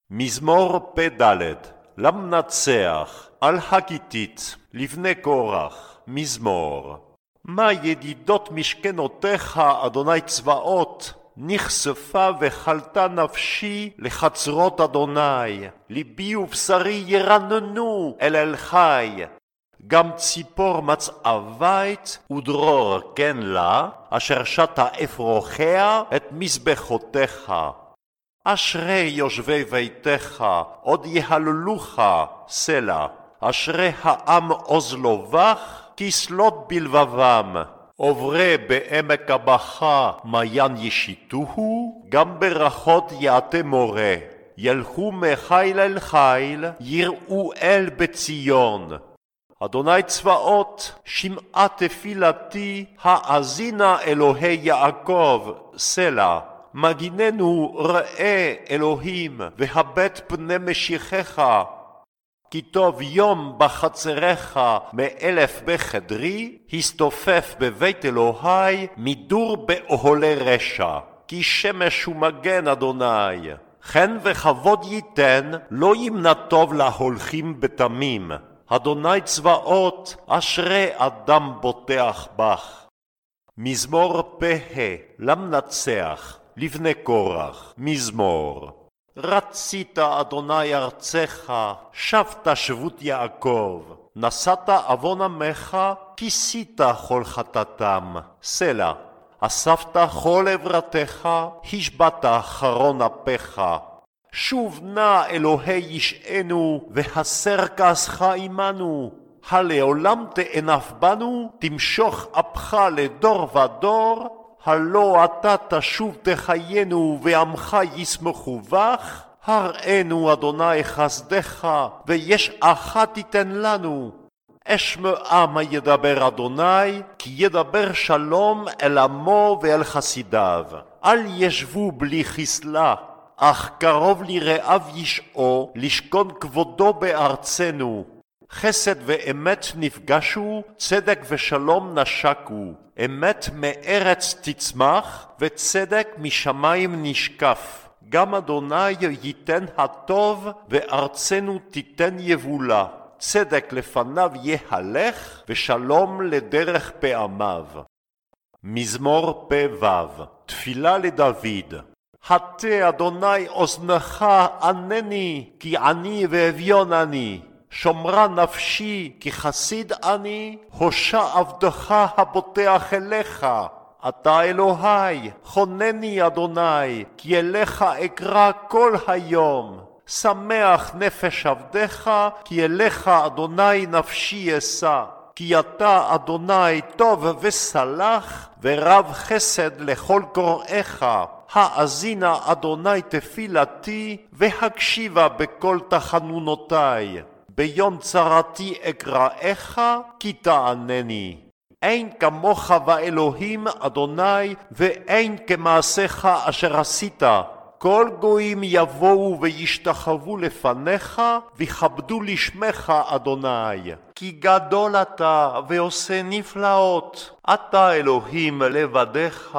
מזמור פ"ד למנצח, על הגיתית, לבני קורח, מזמור. מה ידידות משכנותיך, אדוני צבאות, נכספה וחלתה נפשי לחצרות אדוני, ליבי ובשרי ירננו אל אל חי. גם ציפור מצאה בית ודרור כן לה, אשר שתה אפרוחיה את מזבחותיך. אשרי יושבי ביתך, עוד יהללוך, סלע. אשרי העם עוז לו בך, כסלות בלבבם. עוברי בעמק הבכה מעיין ישיתוהו, גם ברכות יעטה מורה. ילכו מחיל אל חיל, יראו אל בציון. אדוני צבאות, שמעה תפילתי, האזינה אלוהי יעקב, סלע. מגיננו ראה אלוהים, והבט פני משיחך. כי טוב יום בחצריך מאלף בחדרי, הסתופף בבית אלוהי מדור באוהלי רשע. כי שמש ומגן אדוני, חן וכבוד ייתן, לא ימנע טוב להולכים בתמים. אדוני צבאות, אשרי אדם בוטח בך. מזמור פ"ה למנצח, לבני קורח, מזמור. רצית אדוני ארצך, שבת שבות יעקב. נשאת עוון עמך, כיסית כל חטאתם, סלע. אספת כל עברתך, השבעת חרון אפיך. שוב נא אלוהי ישענו, והסר כעסך עמנו. הלעולם תאנף בנו, תמשוך אפך לדור ודור. הלא אתה תשוב תחיינו, ועמך ישמחו בך. הראינו אדוני חסדך, ויש אחת תיתן לנו. אשמע מה ידבר אדוני, כי ידבר שלום אל עמו ואל חסידיו. אל ישבו בלי חסלה, אך קרוב לרעב ישעו, לשכון כבודו בארצנו. חסד ואמת נפגשו, צדק ושלום נשקו. אמת מארץ תצמח, וצדק משמיים נשקף. גם אדוני ייתן הטוב, וארצנו תיתן יבולה. צדק לפניו יהלך, ושלום לדרך פעמיו. מזמור פ"ו, תפילה לדוד. הטה אדוני אוזנך ענני, כי עני ואביון אני. שומרה נפשי, כי חסיד אני, הושע עבדך הבוטח אליך. אתה אלוהי, חונני אדוני, כי אליך אקרא כל היום. שמח נפש עבדך, כי אליך אדוני נפשי אשא. כי אתה אדוני טוב וסלח, ורב חסד לכל קוראיך. האזינה אדוני תפילתי, והקשיבה בכל תחנונותי. ביום צרתי אקראך, כי תענני. אין כמוך באלוהים אדוני, ואין כמעשיך אשר עשית. כל גויים יבואו וישתחוו לפניך, וכבדו לשמך אדוני. כי גדול אתה ועושה נפלאות, אתה אלוהים לבדך.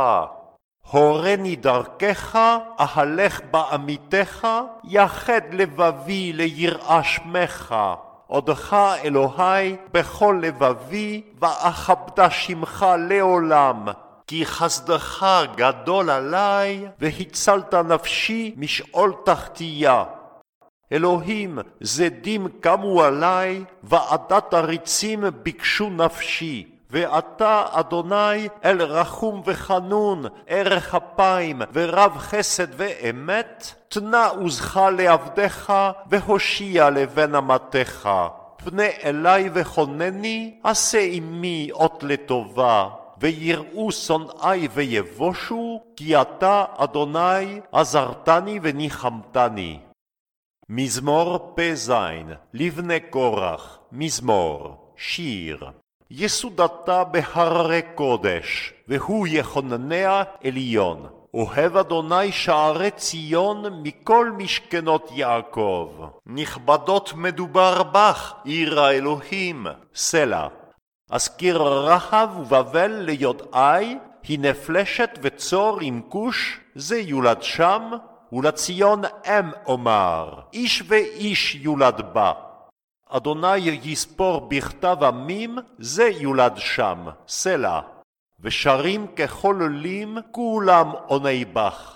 הורני דרכך, אהלך בעמיתך, יחד לבבי ליראה שמך. עודך אלוהי בכל לבבי, ואכבד שמך לעולם. כי חסדך גדול עלי, והצלת נפשי משאול תחתיה. אלוהים, זדים קמו עלי, ועדת הריצים ביקשו נפשי. ואתה אדוני אל רחום וחנון, ערך אפיים ורב חסד ואמת. תנה עוזך לעבדך, והושיע לבן אמתך. פנה אלי וחונני, עשה עמי אות לטובה. ויראו שונאי ויבושו, כי אתה אדוני עזרתני וניחמתני. מזמור פ"ז לבני קורח, מזמור, שיר. יסודתה בהררי קודש, והוא יכונניה עליון. אוהב אדוני שערי ציון מכל משכנות יעקב. נכבדות מדובר בך, עיר האלוהים, סלע. אזכיר רחב ובבל ליודעי, היא נפלשת וצור עם כוש, זה יולד שם. ולציון אם אומר, איש ואיש יולד בה. אדוני יספור בכתב עמים, זה יולד שם, סלע. ושרים ככל עולים, כולם עוני בך.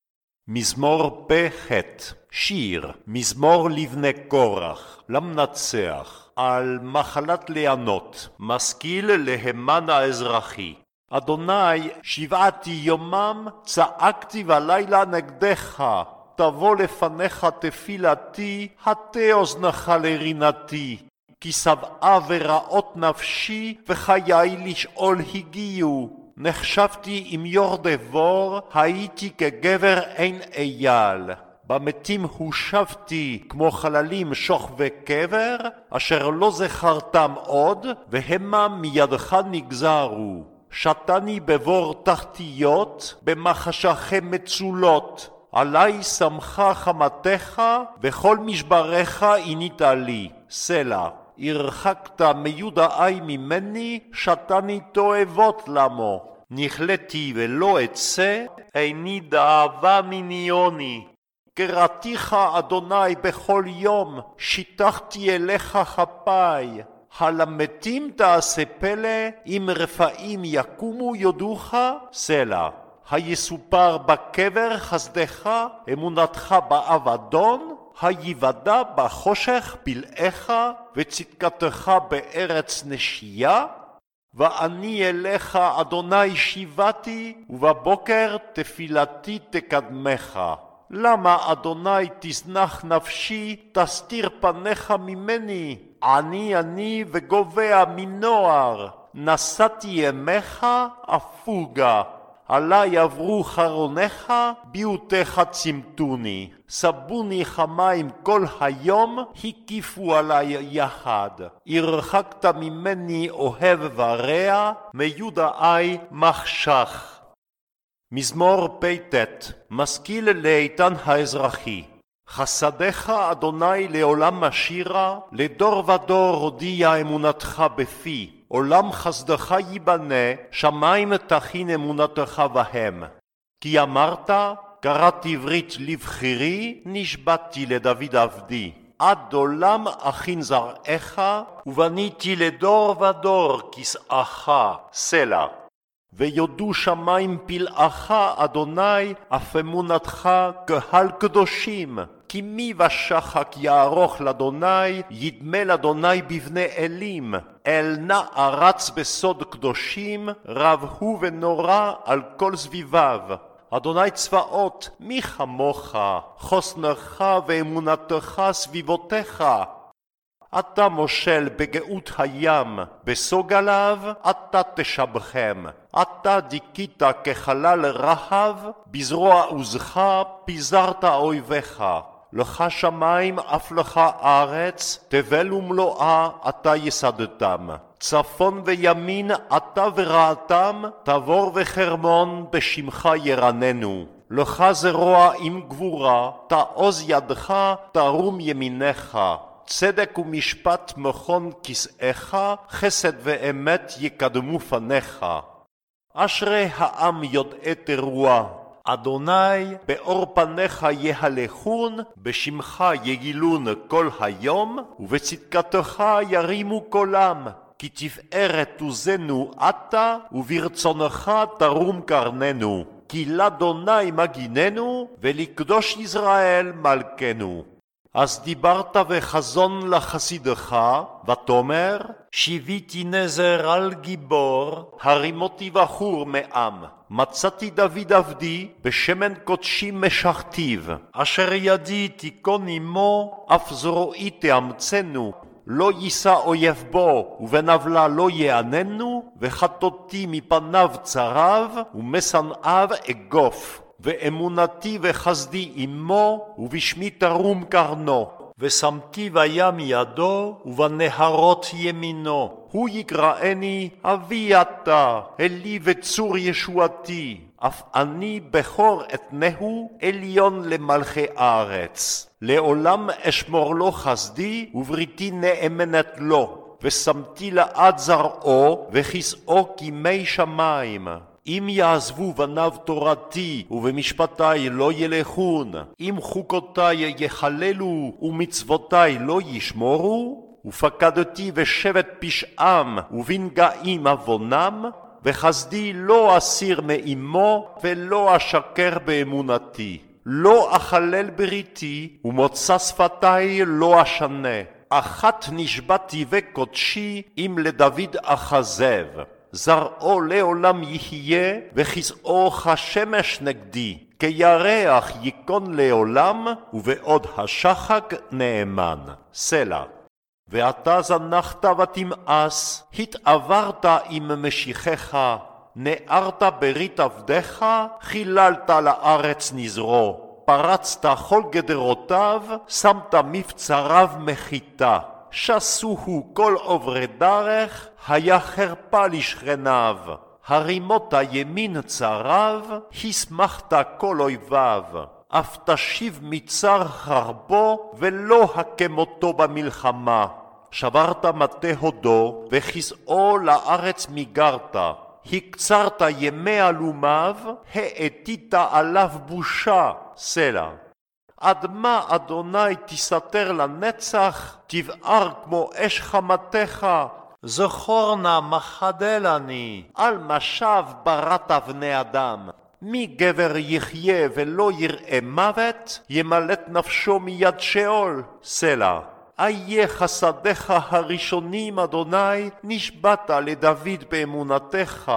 מזמור פ"ח, שיר, מזמור לבני קורח, למנצח, על מחלת לענות, משכיל להמן האזרחי. אדוני, 7 יומם צעקתי בלילה נגדך, תבוא לפניך תפילתי, הטה אוזנך לרינתי. כי שבעה ורעות נפשי, וחיי לשאול הגיעו. נחשבתי עם יורדי בור, הייתי כגבר אין אייל. במתים הושבתי כמו חללים שוך וקבר, אשר לא זכרתם עוד, והמה מידך נגזרו. שתני בבור תחתיות, במחשכם מצולות. עלי שמחה חמתך, וכל משבריך עינית לי. סלע. הרחקת מיודעי ממני, שתני תועבות למו. נכלתי ולא אצא, איני דאבה מניוני. קראתיך אדוני בכל יום, שיטחתי אליך כפיי. הלמתים תעשה פלא, אם רפאים יקומו יודוך, סלע. היסופר בקבר חסדך, אמונתך באבדון, היוודע בחושך פלאיך, וצדקתך בארץ נשייה? ואני אליך אדוני שיבתי, ובבוקר תפילתי תקדמך. למה אדוני תזנח נפשי, תסתיר פניך ממני? אני וגובע מנוער, נשאתי ימיך אפוגה. עלי עברו חרוניך, ביעותיך צמתוני. סבוני כמים כל היום, הקיפו עלי יחד. הרחקת ממני אוהב ורע, מיודעי מחשך. מזמור פ"ט, משכיל לאיתן האזרחי. חסדיך אדוני לעולם משירה, לדור ודור הודיע אמונתך בפי. עולם חסדך ייבנה, שמיים תכין אמונתך בהם. כי אמרת, קראתי ברית לבחירי, נשבעתי לדוד עבדי. עד עולם אכין זרעך, ובניתי לדור ודור כסאך, סלע. ויודו שמיים פלאך, אדוני, אף אמונתך קהל קדושים. כי מי ושחק יערוך לאדוני, ידמה לאדוני בבני אלים. אל נא ארץ בסוד קדושים, רב הוא ונורא על כל סביביו. אדוני צבאות, מי כמוך, חוסנך ואמונתך סביבותיך. אתה מושל בגאות הים, בסוג עליו, אתה תשבחם. אתה דיכית כחלל רחב, בזרוע עוזך פיזרת אויביך. לך שמיים אף לך ארץ, תבל ומלואה אתה יסדתם. צפון וימין אתה ורעתם, תבור וחרמון בשמך ירננו. לך זרוע עם גבורה, תעוז ידך, תרום ימינך. צדק ומשפט מכון כסאיך, חסד ואמת יקדמו פניך. אשרי העם יודעי תרועה. אדוני באור פניך יהלכון, בשמך יגילון כל היום, ובצדקתך ירימו קולם. כי תפארת עוזנו אתה, וברצונך תרום קרננו. כי לאדוני מגיננו, ולקדוש ישראל מלכנו. אז דיברת וחזון לחסידך, ותאמר, שיביתי נזר על גיבור, הרימותי בחור מעם. מצאתי דוד עבדי, בשמן קודשי משכתיו, אשר ידי תיכון עמו, אף זרועי תאמצנו. לא יישא אויב בו, ובנבלה לא יעננו, וחטאתי מפניו צרב, ומשנאיו אגוף. ואמונתי וחסדי עמו, ובשמי תרום קרנו. ושמתי בים ידו, ובנהרות ימינו. הוא יקראני, אבי אתה, אלי וצור ישועתי. אף אני בכור אתנהו, עליון למלכי הארץ. לעולם אשמור לו חסדי, ובריתי נאמנת לו. ושמתי לעד זרעו, וכסאו כימי שמיים. אם יעזבו בניו תורתי ובמשפטי לא ילכון, אם חוקותי יחללו ומצוותי לא ישמורו, ופקדתי ושבט פשעם ובנגעים עוונם, וחסדי לא אסיר מאמו ולא אשקר באמונתי. לא אחלל בריתי ומוצא שפתי לא אשנה. אחת נשבעתי וקודשי אם לדוד אחזב. זרעו לעולם יהיה וכסאו כשמש נגדי. כירח ייכון לעולם ובעוד השחק נאמן. סלה. ואתה זנחת ותמאס, התעברת עם משיחך, נערת ברית עבדך, חיללת לארץ נזרו, פרצת כל גדרותיו, שמת מבצריו מחיתה, שסוהו כל עוברי דרך, היה חרפה לשכניו, הרימות ימין צריו, הסמכת כל אויביו. אף תשיב מצר חרבו ולא הקמותו במלחמה. שברת מטה הודו וכסאו לארץ מיגרת. הקצרת ימי אלומיו, האתית עליו בושה. סלה. עד מה אדוני תסתר לנצח, תבער כמו אש חמתך. זכור נא מחדלני, על משב בראת בני אדם. מי גבר יחיה ולא יראה מוות, ימלט נפשו מיד שאול. סלה. איה חסדיך הראשונים, אדוני, נשבעת לדוד באמונתך.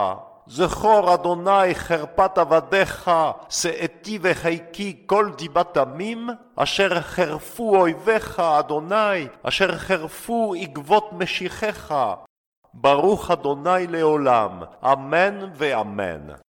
זכור אדוני חרפת עבדיך, שאתי וחיקי כל דיבת עמים, אשר חרפו אויביך, אדוני, אשר חרפו עקבות משיחך. ברוך אדוני לעולם, אמן ואמן.